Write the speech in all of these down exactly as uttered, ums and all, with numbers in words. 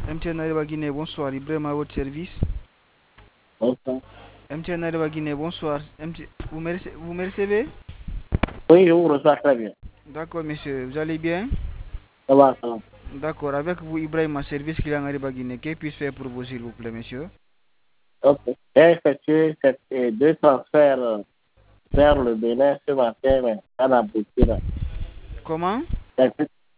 M T N Arriva Guinée, bonsoir. Ibrahim à votre service. Bonsoir. M T N Arriva Guinée, bonsoir. M T... Vous, me rece... vous me recevez? Oui, je vous reçois très bien. D'accord, monsieur. Vous allez bien? Ça va, ça va. D'accord. Avec vous, Ibrahim, à service client Arriva Guinée. Que puis-je faire pour vous, s'il vous plaît, monsieur? Ok. J'ai effectué cette- euh, deux transferts euh, vers le Bénin ce matin, mais ça n'a abouti là. Comment? J'ai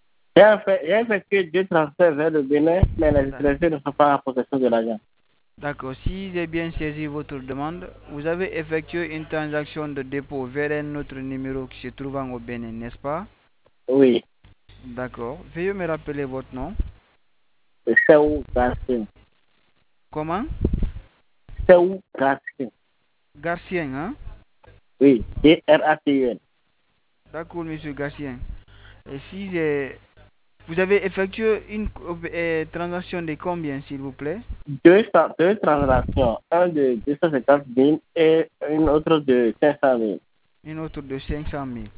fait- j'ai effectué deux transferts vers le Bénin, mais les D'ac- intéressés ne sont pas en possession de l'argent. D'accord. Si j'ai bien saisi votre demande, vous avez effectué une transaction de dépôt vers un autre numéro qui se trouvant au Bénin, n'est-ce pas? Oui, D'accord. Veuillez me rappeler votre nom. c'est où Garcin. Comment? C'est où Garcin. Garcien, hein? Oui, G R A T U N. D'accord, monsieur Garcien. Et si j'ai... Vous avez effectué une euh, transaction de combien, s'il vous plaît? Deux, tra- deux transactions, un de deux cent cinquante mille et une autre de cinq cent mille. Une autre de cinq cent mille.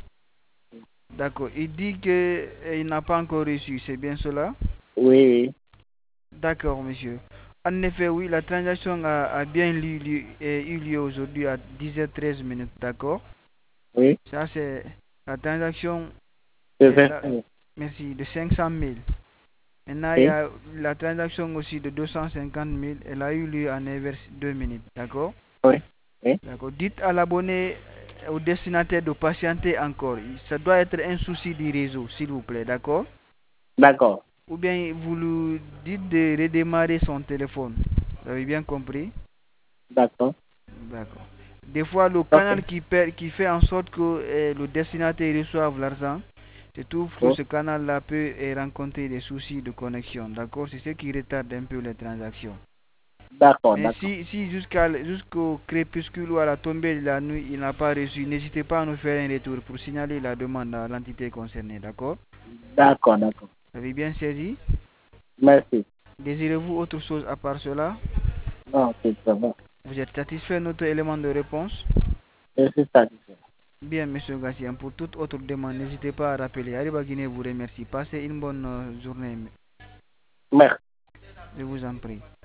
D'accord. Il dit qu'il n'a pas encore reçu, c'est bien cela? Oui, D'accord, monsieur. En effet, oui, la transaction a, a bien lieu- lieu- euh, eu lieu aujourd'hui à dix heures treize minutes, d'accord? oui, Ça, c'est la transaction de est vingt là, mille. merci, de cinq cent mille. Maintenant, il y Oui, a la transaction aussi de deux cent cinquante mille, elle a eu lieu à neuf heures deux minutes, d'accord? oui, oui. D'accord. Dites à l'abonné, euh, au destinataire de patienter encore. Ça doit être un souci du réseau, s'il vous plaît, d'accord? D'accord, Ou bien vous lui dites de redémarrer son téléphone. Vous avez bien compris? d'accord. D'accord. Des fois, le Ok. canal qui, per- qui fait en sorte que euh, le destinataire reçoive l'argent, je trouve que Oh, ce canal-là peut euh, rencontrer des soucis de connexion. D'accord? C'est ce qui retarde un peu les transactions. d'accord, Mais d'accord. si, si jusqu'à, jusqu'au crépuscule ou à la tombée de la nuit, il n'a pas reçu, n'hésitez pas à nous faire un retour pour signaler la demande à l'entité concernée. D'accord? D'accord, d'accord. Vous avez bien saisi? Merci. Désirez-vous autre chose à part cela? Non, c'est très bon. Vous êtes satisfait de notre élément de réponse? Je suis satisfait. Bien, monsieur Gassien, pour toute autre demande, n'hésitez pas à rappeler. Arriba Guinée vous remercie. Passez une bonne euh, journée. Merci. Je vous en prie.